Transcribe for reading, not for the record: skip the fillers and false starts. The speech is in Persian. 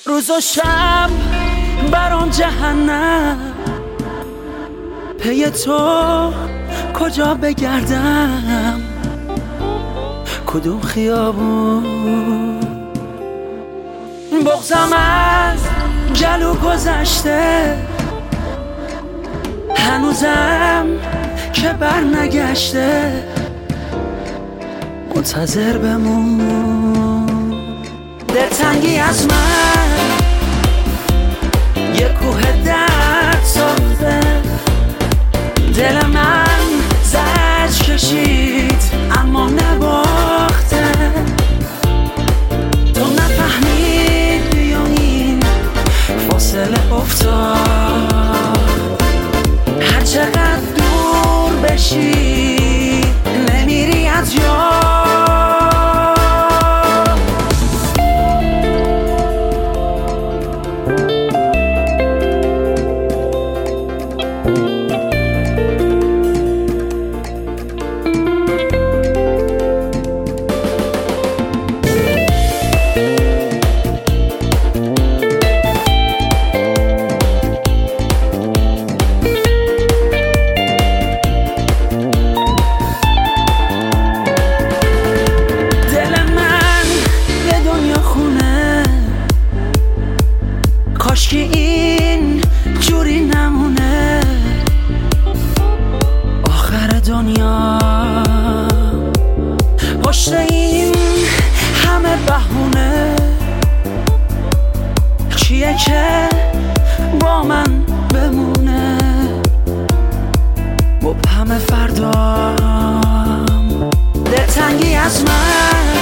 روز و شب برام جهنم، پی تو کجا بگردم، کدوم خیابون. بغضم از جلو گذشته، هنوزم که بر نگشته، منتظر بمون. دلتنگی از من یه کوه درد ساخته، دل من زجر کشید اما نباخته. تو نفهمیدی یا این فاصله افتاد، هر چقدر دور بشی نمیری از یاد. کاشکی این جوری نمونه آخر دنیا، پشت این همه بهونه کیه که با من بمونه. مبهم فردام، دلتنگی از من